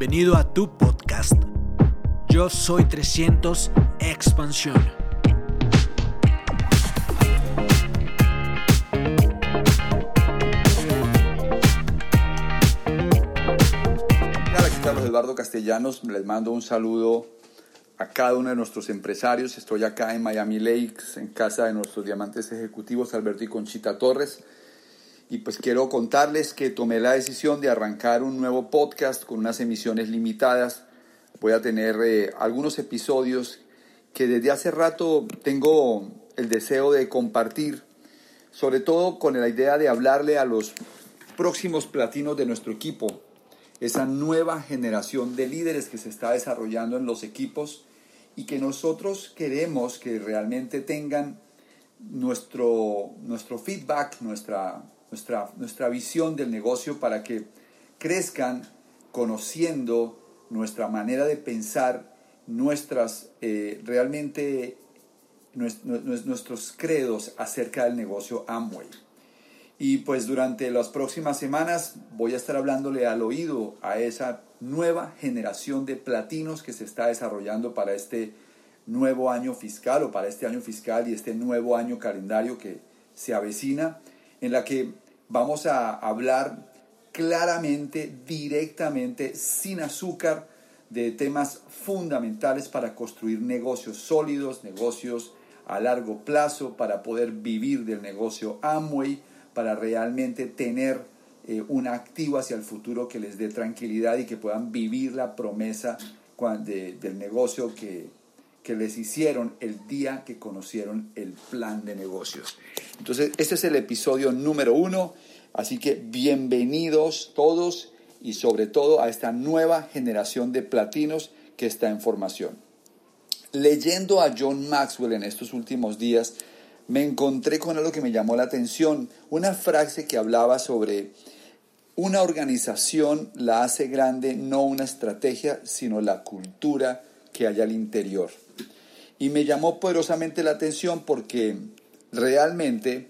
Bienvenido a tu podcast. Yo soy 300 Expansión. Hola, aquí Carlos Eduardo Castellanos. Les mando un saludo a cada uno de nuestros empresarios. Estoy acá en Miami Lakes, en casa de nuestros diamantes ejecutivos, Alberto y Conchita Torres. Y pues quiero contarles que tomé la decisión de arrancar un nuevo podcast con unas emisiones limitadas. Voy a tener algunos episodios que desde hace rato tengo el deseo de compartir, sobre todo con la idea de hablarle a los próximos platinos de nuestro equipo, esa nueva generación de líderes que se está desarrollando en los equipos y que nosotros queremos que realmente tengan nuestro feedback, nuestra visión del negocio para que crezcan conociendo nuestra manera de pensar, nuestros credos acerca del negocio Amway. Y pues durante las próximas semanas voy a estar hablándole al oído a esa nueva generación de platinos que se está desarrollando para este nuevo año fiscal o para este año fiscal y este nuevo año calendario que se avecina, en la que vamos a hablar claramente, directamente, sin azúcar, de temas fundamentales para construir negocios sólidos, negocios a largo plazo, para poder vivir del negocio Amway, para realmente tener un activo hacia el futuro que les dé tranquilidad y que puedan vivir la promesa del negocio que les hicieron el día que conocieron el plan de negocios. Entonces, este es el episodio número 1, así que bienvenidos todos y sobre todo a esta nueva generación de platinos que está en formación. Leyendo a John Maxwell en estos últimos días, me encontré con algo que me llamó la atención, una frase que hablaba sobre una organización la hace grande no una estrategia, sino la cultura que hay al interior. Y me llamó poderosamente la atención porque realmente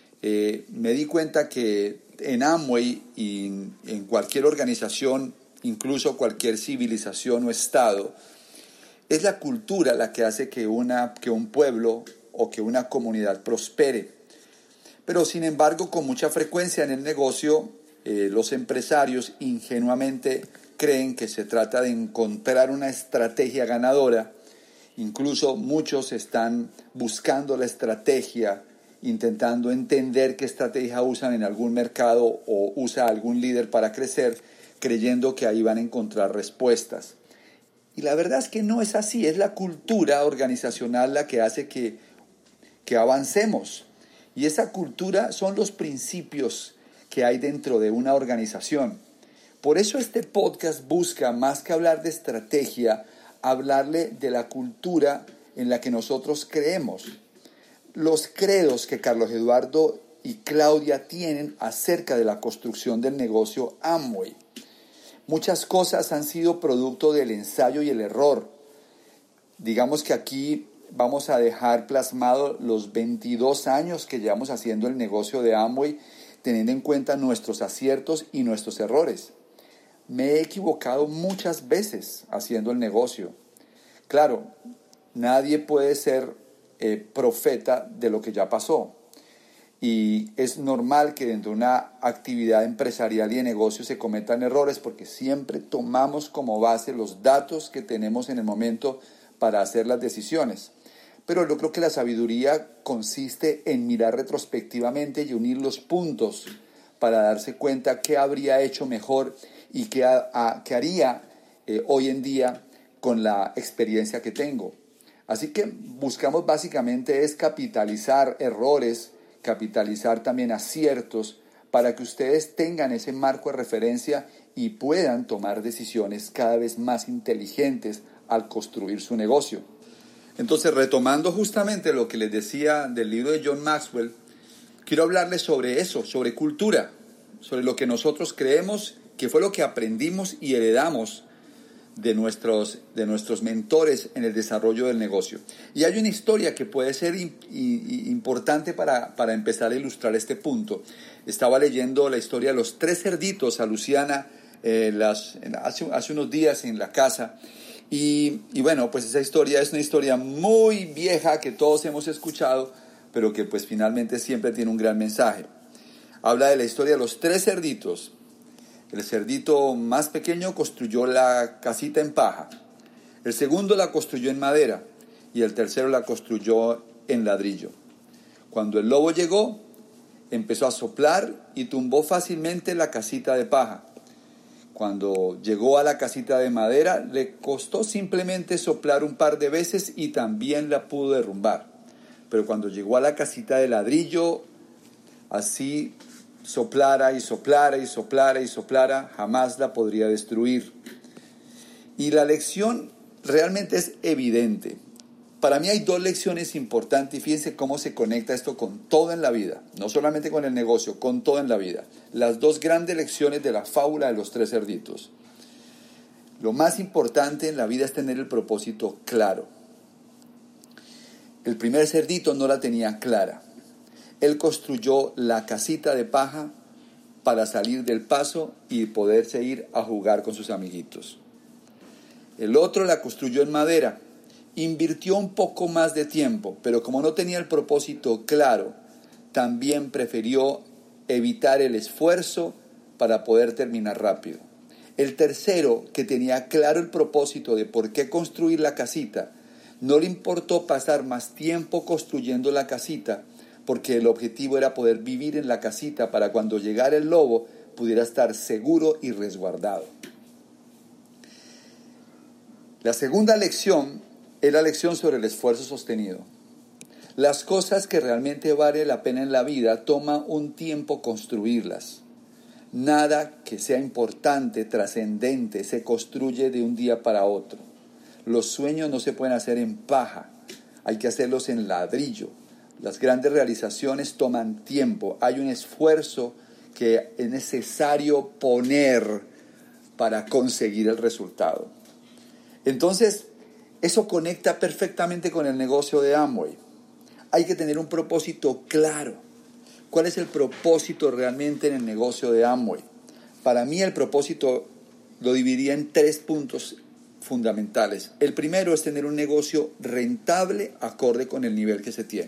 me di cuenta que en Amway y en cualquier organización, incluso cualquier civilización o estado, es la cultura la que hace que un pueblo o que una comunidad prospere. Pero sin embargo, con mucha frecuencia en el negocio, los empresarios ingenuamente creen que se trata de encontrar una estrategia ganadora. Incluso muchos están buscando la estrategia, intentando entender qué estrategia usan en algún mercado o usa algún líder para crecer, creyendo que ahí van a encontrar respuestas. Y la verdad es que no es así, es la cultura organizacional la que hace que avancemos. Y esa cultura son los principios que hay dentro de una organización. Por eso este podcast busca, más que hablar de estrategia, hablarle de la cultura en la que nosotros creemos. Los credos que Carlos Eduardo y Claudia tienen acerca de la construcción del negocio Amway. Muchas cosas han sido producto del ensayo y el error. Digamos que aquí vamos a dejar plasmado los 22 años que llevamos haciendo el negocio de Amway, teniendo en cuenta nuestros aciertos y nuestros errores. Me he equivocado muchas veces haciendo el negocio. Claro, nadie puede ser profeta de lo que ya pasó. Y es normal que dentro de una actividad empresarial y de negocio se cometan errores porque siempre tomamos como base los datos que tenemos en el momento para hacer las decisiones. Pero yo creo que la sabiduría consiste en mirar retrospectivamente y unir los puntos para darse cuenta qué habría hecho mejor y qué haría hoy en día con la experiencia que tengo. Así que buscamos básicamente es capitalizar errores, capitalizar también aciertos para que ustedes tengan ese marco de referencia y puedan tomar decisiones cada vez más inteligentes al construir su negocio. Entonces, retomando justamente lo que les decía del libro de John Maxwell, quiero hablarles sobre eso, sobre cultura, sobre lo que nosotros creemos que fue lo que aprendimos y heredamos de nuestros mentores en el desarrollo del negocio. Y hay una historia que puede ser importante para empezar a ilustrar este punto. Estaba leyendo la historia de los 3 cerditos a Luciana hace unos días en la casa. Y bueno, pues esa historia es una historia muy vieja que todos hemos escuchado, pero que pues finalmente siempre tiene un gran mensaje. Habla de la historia de los 3 cerditos. El cerdito más pequeño construyó la casita en paja. El segundo la construyó en madera y el tercero la construyó en ladrillo. Cuando el lobo llegó, empezó a soplar y tumbó fácilmente la casita de paja. Cuando llegó a la casita de madera, le costó simplemente soplar un par de veces y también la pudo derrumbar. Pero cuando llegó a la casita de ladrillo, así soplara y soplara y soplara y soplara, jamás la podría destruir. Y la lección realmente es evidente. Para mí hay 2 lecciones importantes y fíjense cómo se conecta esto con todo en la vida, no solamente con el negocio, con todo en la vida. Las 2 grandes lecciones de la fábula de los 3 cerditos. Lo más importante en la vida es tener el propósito claro. El primer cerdito no la tenía clara. Él construyó la casita de paja para salir del paso y poderse ir a jugar con sus amiguitos. El otro la construyó en madera. Invirtió un poco más de tiempo, pero como no tenía el propósito claro, también prefirió evitar el esfuerzo para poder terminar rápido. El tercero, que tenía claro el propósito de por qué construir la casita, no le importó pasar más tiempo construyendo la casita, porque el objetivo era poder vivir en la casita para cuando llegara el lobo pudiera estar seguro y resguardado. La segunda lección es la lección sobre el esfuerzo sostenido. Las cosas que realmente vale la pena en la vida toma un tiempo construirlas. Nada que sea importante, trascendente, se construye de un día para otro. Los sueños no se pueden hacer en paja, hay que hacerlos en ladrillo. Las grandes realizaciones toman tiempo, hay un esfuerzo que es necesario poner para conseguir el resultado. Entonces, eso conecta perfectamente con el negocio de Amway. Hay que tener un propósito claro. ¿Cuál es el propósito realmente en el negocio de Amway? Para mí el propósito lo dividía en 3 puntos fundamentales. El primero es tener un negocio rentable acorde con el nivel que se tiene.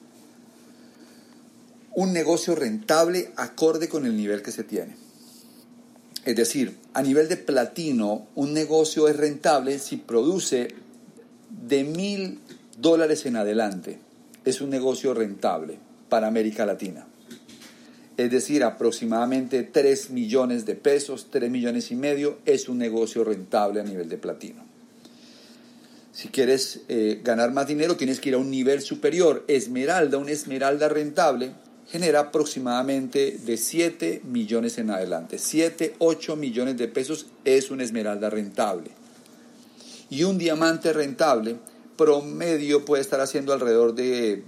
Un negocio rentable acorde con el nivel que se tiene. Es decir, a nivel de platino, un negocio es rentable si produce de $1,000 en adelante. Es un negocio rentable para América Latina. Es decir, aproximadamente 3 millones de pesos, 3 millones y medio, es un negocio rentable a nivel de platino. Si quieres ganar más dinero, tienes que ir a un nivel superior. Esmeralda, una esmeralda rentable, genera aproximadamente de 7 millones en adelante. 7, 8 millones de pesos es una esmeralda rentable. Y un diamante rentable promedio puede estar haciendo alrededor de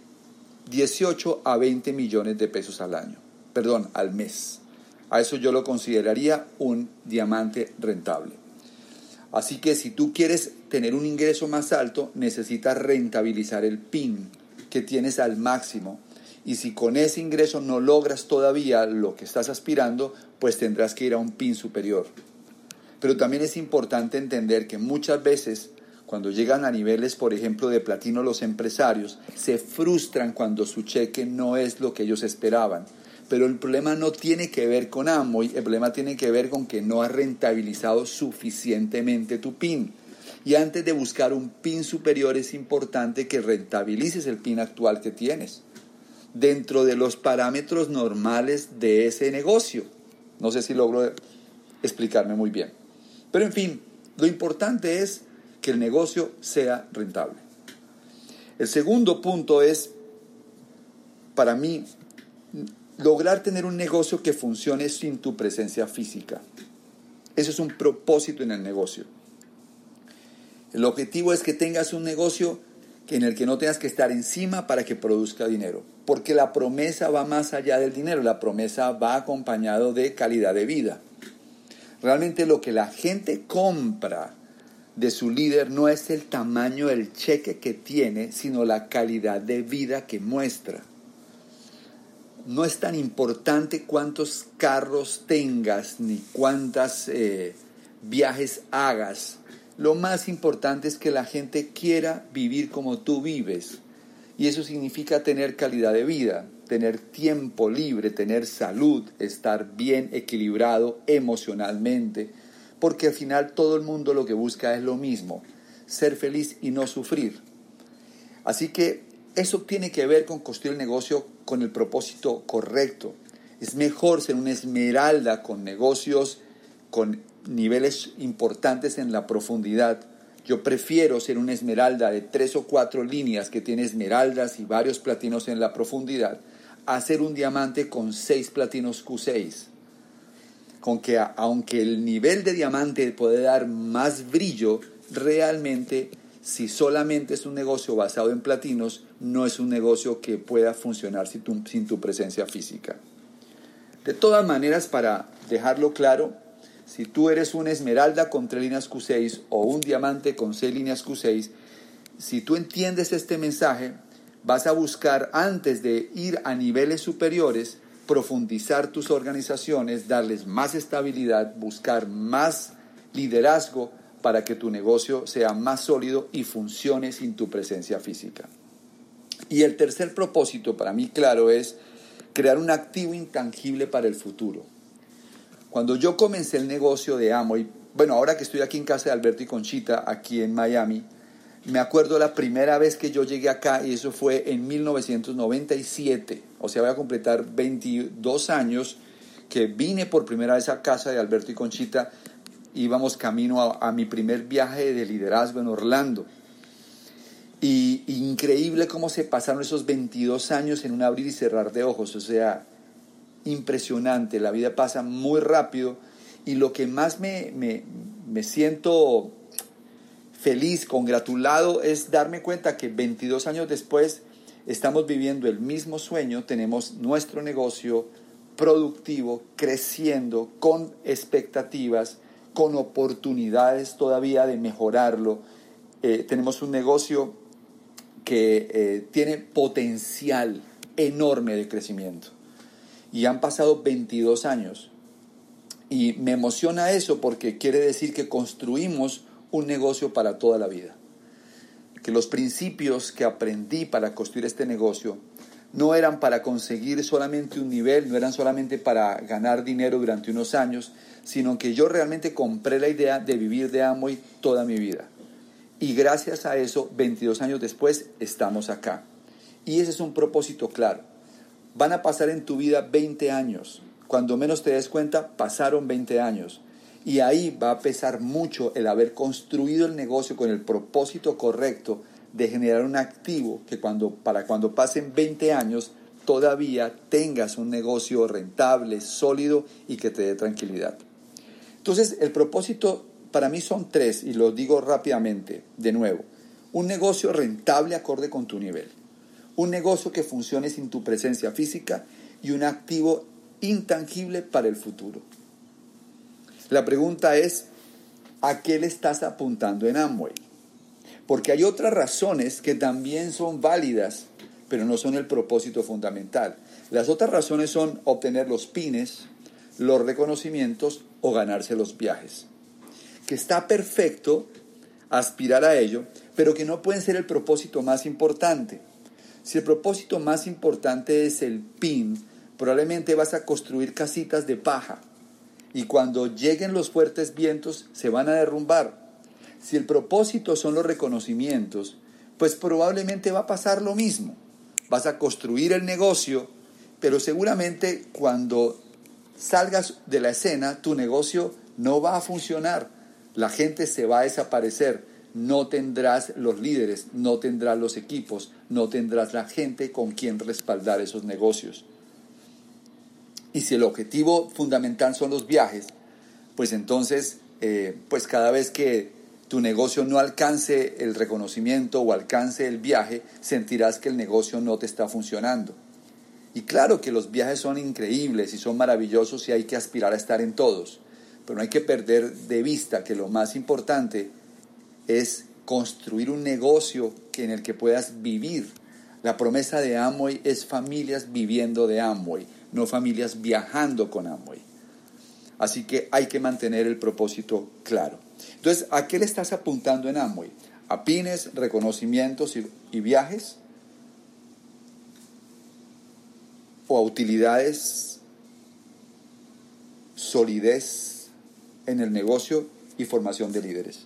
18 a 20 millones de pesos al mes. A eso yo lo consideraría un diamante rentable. Así que si tú quieres tener un ingreso más alto, necesitas rentabilizar el PIN que tienes al máximo. Y si con ese ingreso no logras todavía lo que estás aspirando, pues tendrás que ir a un PIN superior. Pero también es importante entender que muchas veces cuando llegan a niveles, por ejemplo, de platino, los empresarios se frustran cuando su cheque no es lo que ellos esperaban. Pero el problema no tiene que ver con Amway, el problema tiene que ver con que no has rentabilizado suficientemente tu PIN. Y antes de buscar un PIN superior es importante que rentabilices el PIN actual que tienes, dentro de los parámetros normales de ese negocio. No sé si logro explicarme muy bien. Pero en fin, lo importante es que el negocio sea rentable. El segundo punto es, para mí, lograr tener un negocio que funcione sin tu presencia física. Eso es un propósito en el negocio. El objetivo es que tengas un negocio en el que no tengas que estar encima para que produzca dinero. Porque la promesa va más allá del dinero. La promesa va acompañado de calidad de vida. Realmente lo que la gente compra de su líder no es el tamaño del cheque que tiene, sino la calidad de vida que muestra. no es tan importante cuántos carros tengas ni cuántos viajes hagas. Lo más importante es que la gente quiera vivir como tú vives. Y eso significa tener calidad de vida, tener tiempo libre, tener salud, estar bien equilibrado emocionalmente. Porque al final todo el mundo lo que busca es lo mismo, ser feliz y no sufrir. Así que eso tiene que ver con construir el negocio con el propósito correcto. Es mejor ser una esmeralda con negocios con niveles importantes en la profundidad. Yo prefiero ser una esmeralda de 3 o 4 líneas que tiene esmeraldas y varios platinos en la profundidad, a ser un diamante con 6 platinos Q6. Con que aunque el nivel de diamante puede dar más brillo, realmente si solamente es un negocio basado en platinos, no es un negocio que pueda funcionar sin tu presencia física. De todas maneras, para dejarlo claro, si tú eres una esmeralda con 3 líneas Q6 o un diamante con 6 líneas Q6, si tú entiendes este mensaje, vas a buscar, antes de ir a niveles superiores, profundizar tus organizaciones, darles más estabilidad, buscar más liderazgo para que tu negocio sea más sólido y funcione sin tu presencia física. Y el tercer propósito, para mí claro, es crear un activo intangible para el futuro. Cuando yo comencé el negocio de Amway, bueno, ahora que estoy aquí en casa de Alberto y Conchita, aquí en Miami, me acuerdo la primera vez que yo llegué acá, y eso fue en 1997, o sea, voy a completar 22 años que vine por primera vez a casa de Alberto y Conchita. Íbamos camino a mi primer viaje de liderazgo en Orlando. Y increíble cómo se pasaron esos 22 años en un abrir y cerrar de ojos, o sea, impresionante. La vida pasa muy rápido, y lo que más me siento feliz, congratulado, es darme cuenta que 22 años después estamos viviendo el mismo sueño, tenemos nuestro negocio productivo, creciendo, con expectativas, con oportunidades todavía de mejorarlo. Tenemos un negocio que tiene potencial enorme de crecimiento. Y han pasado 22 años. Y me emociona eso porque quiere decir que construimos un negocio para toda la vida. Que los principios que aprendí para construir este negocio no eran para conseguir solamente un nivel, no eran solamente para ganar dinero durante unos años, sino que yo realmente compré la idea de vivir de Amway toda mi vida. Y gracias a eso, 22 años después, estamos acá. Y ese es un propósito claro. Van a pasar en tu vida 20 años. Cuando menos te des cuenta, pasaron 20 años. Y ahí va a pesar mucho el haber construido el negocio con el propósito correcto de generar un activo que para cuando pasen 20 años todavía tengas un negocio rentable, sólido y que te dé tranquilidad. Entonces, el propósito para mí son 3, y lo digo rápidamente de nuevo. Un negocio rentable acorde con tu nivel. Un negocio que funcione sin tu presencia física y un activo intangible para el futuro. La pregunta es, ¿a qué le estás apuntando en Amway? Porque hay otras razones que también son válidas, pero no son el propósito fundamental. Las otras razones son obtener los pines, los reconocimientos o ganarse los viajes. Que está perfecto aspirar a ello, pero que no pueden ser el propósito más importante. Si el propósito más importante es el pin, probablemente vas a construir casitas de paja. Y cuando lleguen los fuertes vientos, se van a derrumbar. Si el propósito son los reconocimientos, pues probablemente va a pasar lo mismo. Vas a construir el negocio, pero seguramente cuando salgas de la escena, tu negocio no va a funcionar. La gente se va a desaparecer. No tendrás los líderes, no tendrás los equipos, no tendrás la gente con quien respaldar esos negocios. Y si el objetivo fundamental son los viajes, pues entonces, pues cada vez que tu negocio no alcance el reconocimiento o alcance el viaje, sentirás que el negocio no te está funcionando. Y claro que los viajes son increíbles y son maravillosos y hay que aspirar a estar en todos, pero no hay que perder de vista que lo más importante es construir un negocio en el que puedas vivir La promesa de Amway es familias viviendo de Amway, no familias viajando con Amway. Así que hay que mantener el propósito claro. Entonces, ¿a qué le estás apuntando en Amway? ¿A pines, reconocimientos y viajes? ¿O a utilidades, solidez en el negocio y formación de líderes?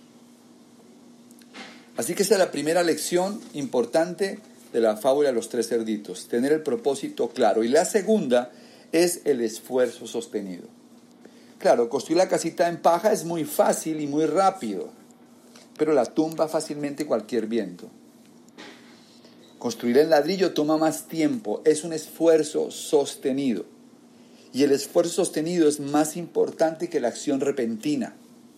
Así que esa es la primera lección importante de la fábula de los tres cerditos, tener el propósito claro. Y la segunda es el esfuerzo sostenido. Claro, construir la casita en paja es muy fácil y muy rápido, pero la tumba fácilmente cualquier viento. Construir en ladrillo toma más tiempo, es un esfuerzo sostenido. Y el esfuerzo sostenido es más importante que la acción repentina.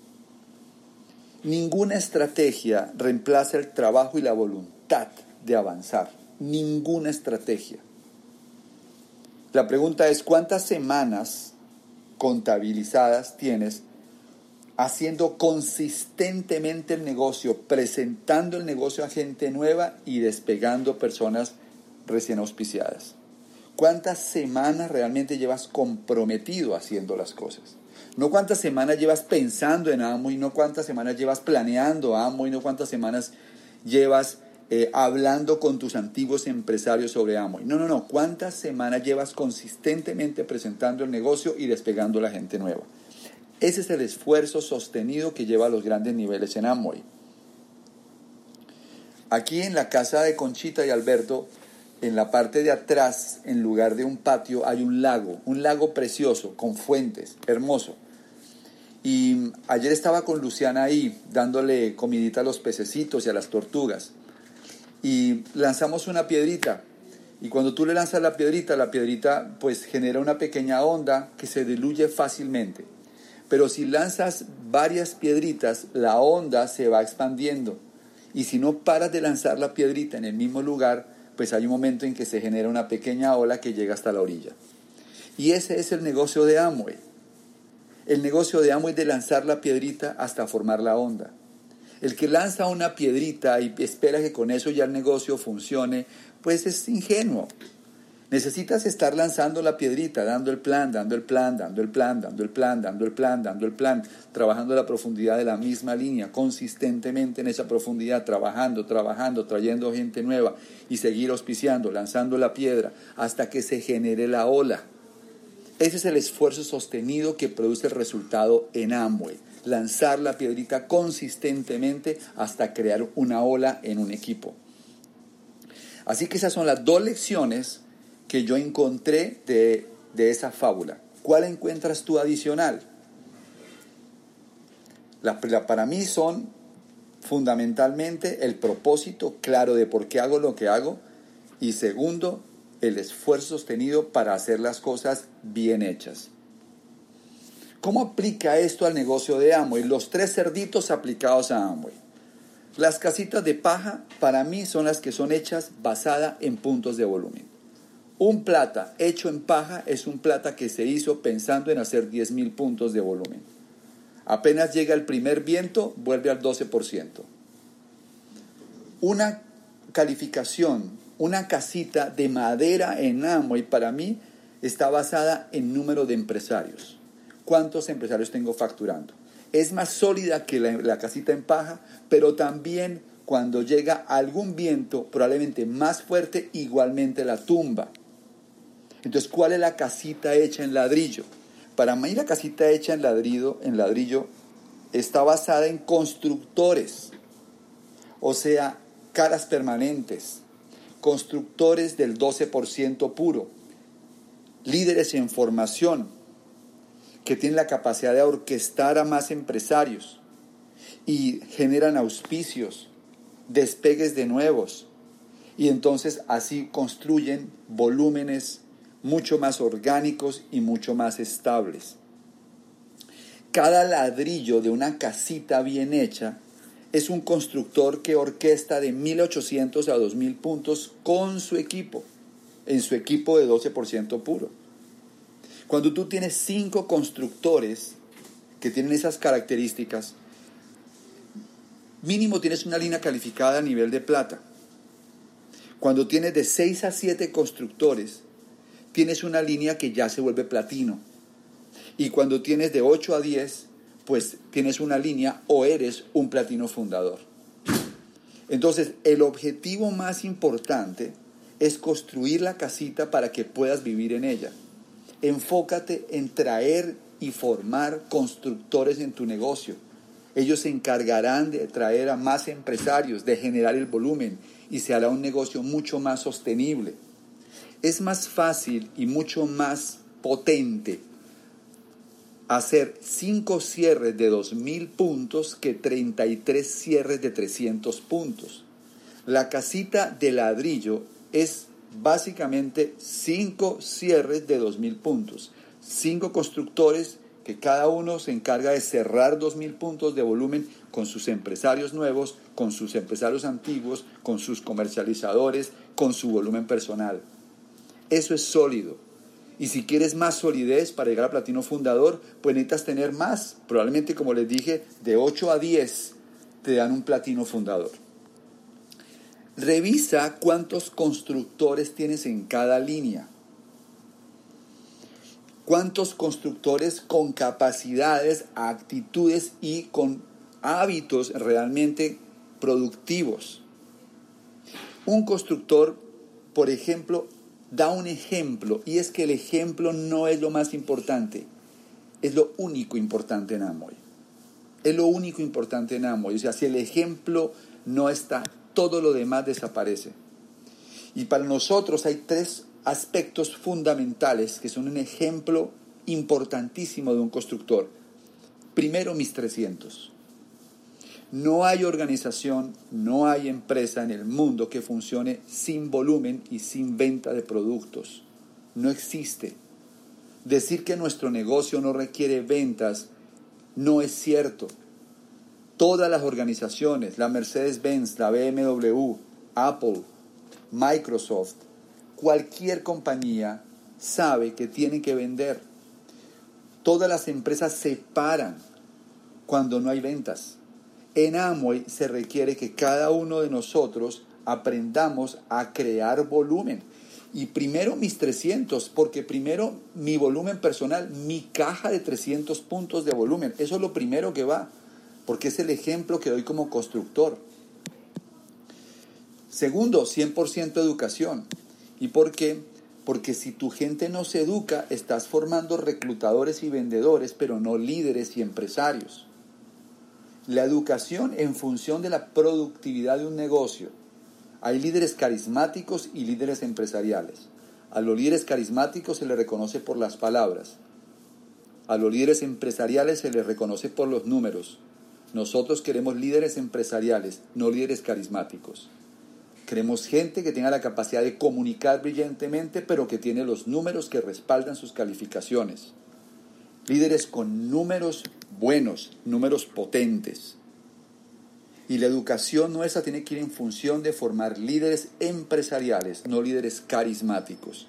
Ninguna estrategia reemplaza el trabajo y la voluntad de avanzar. Ninguna estrategia. La pregunta es, ¿cuántas semanas contabilizadas tienes haciendo consistentemente el negocio, presentando el negocio a gente nueva y despegando personas recién auspiciadas? ¿Cuántas semanas realmente llevas comprometido haciendo las cosas? No cuántas semanas llevas pensando en Amway, no cuántas semanas llevas planeando Amway, no cuántas semanas llevas hablando con tus antiguos empresarios sobre Amway. No. ¿Cuántas semanas llevas consistentemente presentando el negocio y despegando a la gente nueva? Ese es el esfuerzo sostenido que lleva a los grandes niveles en Amway. Aquí en la casa de Conchita y Alberto, en la parte de atrás, en lugar de un patio, hay un lago precioso, con fuentes, hermoso. Y ayer estaba con Luciana ahí, dándole comidita a los pececitos y a las tortugas. Y lanzamos una piedrita. Y cuando tú le lanzas la piedrita pues genera una pequeña onda que se diluye fácilmente. Pero si lanzas varias piedritas, la onda se va expandiendo. Y si no paras de lanzar la piedrita en el mismo lugar, pues hay un momento en que se genera una pequeña ola que llega hasta la orilla. Y ese es el negocio de Amway. El negocio de Amway es de lanzar la piedrita hasta formar la onda. El que lanza una piedrita y espera que con eso ya el negocio funcione, pues es ingenuo. Necesitas estar lanzando la piedrita, dando el plan, trabajando la profundidad de la misma línea, consistentemente en esa profundidad, trabajando, trayendo gente nueva y seguir auspiciando, lanzando la piedra hasta que se genere la ola. Ese es el esfuerzo sostenido que produce el resultado en Amway. Lanzar la piedrita consistentemente hasta crear una ola en un equipo. Así que esas son las dos lecciones que yo encontré de esa fábula. ¿Cuál encuentras tú adicional? Para mí son fundamentalmente el propósito claro de por qué hago lo que hago y segundo, el esfuerzo sostenido para hacer las cosas bien hechas. ¿Cómo aplica esto al negocio de Amway? Los tres cerditos aplicados a Amway. Las casitas de paja para mí son las que son hechas basadas en puntos de volumen. Un plata hecho en paja es un plata que se hizo pensando en hacer 10,000 puntos de volumen. Apenas llega el primer viento, vuelve al 12%. Una calificación, una casita de madera en Amway para mí está basada en número de empresarios. ¿Cuántos empresarios tengo facturando? Es más sólida que la casita en paja, pero también cuando llega algún viento, probablemente más fuerte, igualmente la tumba. Entonces, ¿cuál es la casita hecha en ladrillo? Para mí la casita hecha en ladrillo está basada en constructores, o sea, caras permanentes, constructores del 12% puro, líderes en formación, que tienen la capacidad de orquestar a más empresarios y generan auspicios, despegues de nuevos, y entonces así construyen volúmenes mucho más orgánicos y mucho más estables. Cada ladrillo de una casita bien hecha es un constructor que orquesta de 1,800 a 2,000 puntos con su equipo, en su equipo de 12% puro. Cuando tú tienes 5 constructores que tienen esas características, mínimo tienes una línea calificada a nivel de plata. Cuando tienes de 6 a 7 constructores, tienes una línea que ya se vuelve platino. Y cuando tienes de 8 a 10, pues tienes una línea o eres un platino fundador. Entonces, el objetivo más importante es construir la casita para que puedas vivir en ella. Enfócate en traer y formar constructores en tu negocio. Ellos se encargarán de traer a más empresarios, de generar el volumen y se hará un negocio mucho más sostenible. Es más fácil y mucho más potente hacer 5 cierres de 2,000 puntos que 33 cierres de 300 puntos. La casita de ladrillo es básicamente 5 cierres de 2,000 puntos. 5 constructores que cada uno se encarga de cerrar 2,000 puntos de volumen con sus empresarios nuevos, con sus empresarios antiguos, con sus comercializadores, con su volumen personal. Eso es sólido. Y si quieres más solidez para llegar a platino fundador, pues necesitas tener más. Probablemente, como les dije, de 8 a 10 te dan un platino fundador. Revisa cuántos constructores tienes en cada línea. Cuántos constructores con capacidades, actitudes y con hábitos realmente productivos. Un constructor, por ejemplo, da un ejemplo, y es que el ejemplo no es lo más importante, es lo único importante en Amway. Es lo único importante en Amway. O sea, si el ejemplo no está, todo lo demás desaparece. Y para nosotros hay 3 aspectos fundamentales que son un ejemplo importantísimo de un constructor. Primero, mis 300. No hay organización, no hay empresa en el mundo que funcione sin volumen y sin venta de productos. No existe. Decir que nuestro negocio no requiere ventas no es cierto. Todas las organizaciones, la Mercedes-Benz, la BMW, Apple, Microsoft, cualquier compañía sabe que tienen que vender. Todas las empresas se paran cuando no hay ventas. En Amway se requiere que cada uno de nosotros aprendamos a crear volumen. Y primero mis 300, porque primero mi volumen personal, mi caja de 300 puntos de volumen. Eso es lo primero que va, porque es el ejemplo que doy como constructor. Segundo, 100% educación. ¿Y por qué? Porque si tu gente no se educa, estás formando reclutadores y vendedores, pero no líderes y empresarios. La educación en función de la productividad de un negocio. Hay líderes carismáticos y líderes empresariales. A los líderes carismáticos se les reconoce por las palabras. A los líderes empresariales se les reconoce por los números. Nosotros queremos líderes empresariales, no líderes carismáticos. Queremos gente que tenga la capacidad de comunicar brillantemente, pero que tiene los números que respaldan sus calificaciones. Líderes con números buenos, números potentes. Y la educación nuestra tiene que ir en función de formar líderes empresariales, no líderes carismáticos.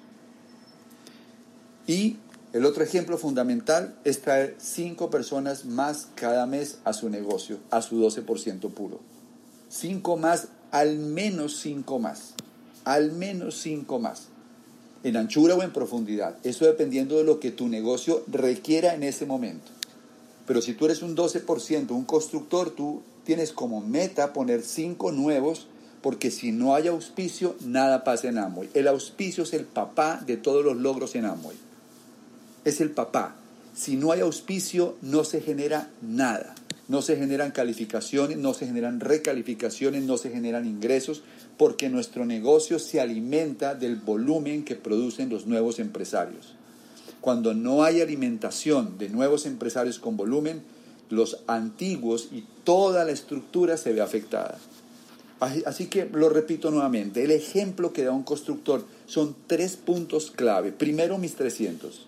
Y el otro ejemplo fundamental es traer 5 personas más cada mes a su negocio, a su 12% puro. 5 más, al menos 5 más. Al menos 5 más. En anchura o en profundidad. Eso dependiendo de lo que tu negocio requiera en ese momento. Pero si tú eres un 12%, un constructor, tú tienes como meta poner 5 nuevos, porque si no hay auspicio, nada pasa en Amway. El auspicio es el papá de todos los logros en Amway. Es el papá. Si no hay auspicio, no se genera nada. No se generan calificaciones, no se generan recalificaciones, no se generan ingresos, porque nuestro negocio se alimenta del volumen que producen los nuevos empresarios. Cuando no hay alimentación de nuevos empresarios con volumen, los antiguos y toda la estructura se ve afectada. Así que lo repito nuevamente, el ejemplo que da un constructor son 3 puntos clave. Primero, mis 300.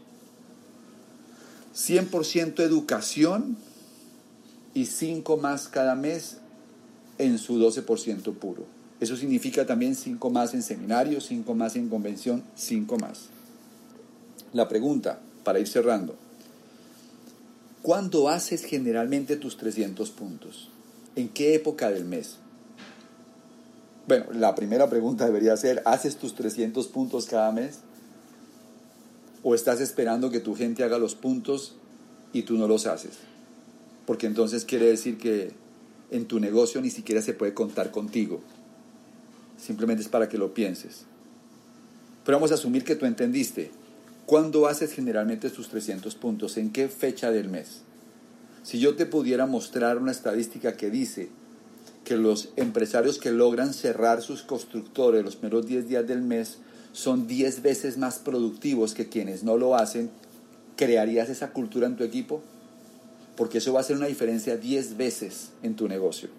100% educación y 5 más cada mes en su 12% puro. Eso significa también 5 más en seminarios, 5 más en convención, 5 más. La pregunta, para ir cerrando, ¿cuándo haces generalmente tus 300 puntos? ¿En qué época del mes? Bueno, la primera pregunta debería ser, ¿haces tus 300 puntos cada mes? ¿O estás esperando que tu gente haga los puntos y tú no los haces? Porque entonces quiere decir que en tu negocio ni siquiera se puede contar contigo. Simplemente es para que lo pienses. Pero vamos a asumir que tú entendiste. ¿Cuándo haces generalmente tus 300 puntos? ¿En qué fecha del mes? Si yo te pudiera mostrar una estadística que dice que los empresarios que logran cerrar sus constructores los primeros 10 días del mes son 10 veces más productivos que quienes no lo hacen, ¿crearías esa cultura en tu equipo? Porque eso va a hacer una diferencia 10 veces en tu negocio.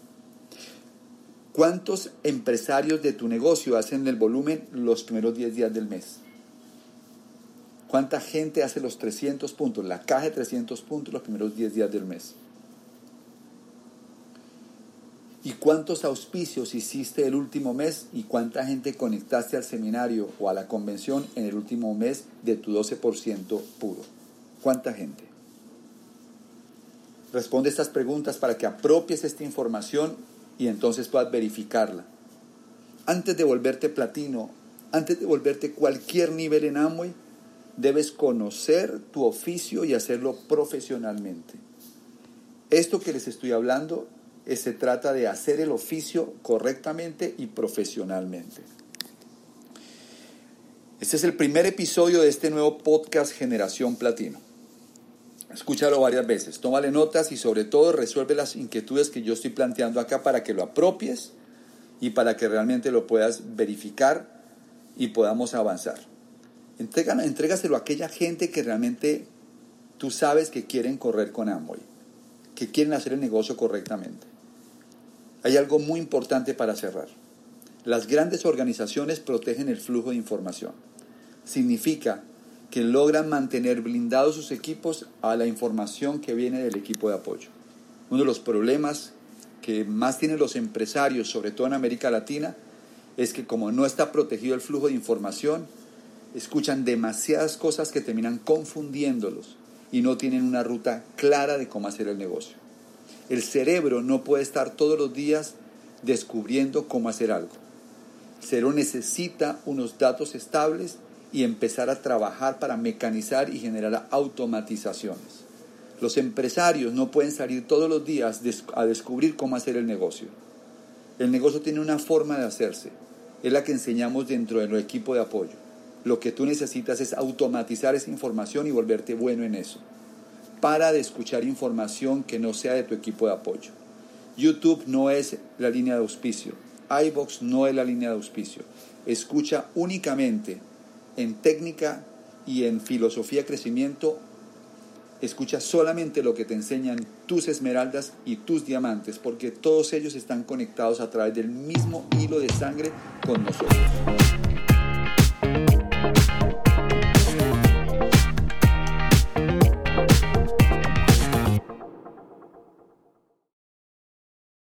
¿Cuántos empresarios de tu negocio hacen el volumen los primeros 10 días del mes? ¿Cuánta gente hace los 300 puntos, la caja de 300 puntos los primeros 10 días del mes? ¿Y cuántos auspicios hiciste el último mes? ¿Y cuánta gente conectaste al seminario o a la convención en el último mes de tu 12% puro? ¿Cuánta gente? Responde estas preguntas para que apropies esta información y entonces puedas verificarla. Antes de volverte platino, antes de volverte cualquier nivel en Amway, debes conocer tu oficio y hacerlo profesionalmente. Esto que les estoy hablando se trata de hacer el oficio correctamente y profesionalmente. Este es el primer episodio de este nuevo podcast Generación Platino. Escúchalo varias veces, tómale notas y sobre todo resuelve las inquietudes que yo estoy planteando acá para que lo apropies y para que realmente lo puedas verificar y podamos avanzar. Entrégaselo a aquella gente que realmente tú sabes que quieren correr con Amway, que quieren hacer el negocio correctamente. Hay algo muy importante para cerrar. Las grandes organizaciones protegen el flujo de información. Significa que logran mantener blindados sus equipos a la información que viene del equipo de apoyo. Uno de los problemas que más tienen los empresarios, sobre todo en América Latina, es que como no está protegido el flujo de información, escuchan demasiadas cosas que terminan confundiéndolos y no tienen una ruta clara de cómo hacer el negocio. El cerebro no puede estar todos los días descubriendo cómo hacer algo. El cerebro necesita unos datos estables y empezar a trabajar para mecanizar y generar automatizaciones. Los empresarios no pueden salir todos los días a descubrir cómo hacer el negocio. El negocio tiene una forma de hacerse. Es la que enseñamos dentro del equipo de apoyo. Lo que tú necesitas es automatizar esa información y volverte bueno en eso. Para de escuchar información que no sea de tu equipo de apoyo. YouTube no es la línea de auspicio. iVoox no es la línea de auspicio. Escucha únicamente en técnica y en filosofía de crecimiento. Escucha solamente lo que te enseñan tus esmeraldas y tus diamantes, porque todos ellos están conectados a través del mismo hilo de sangre con nosotros.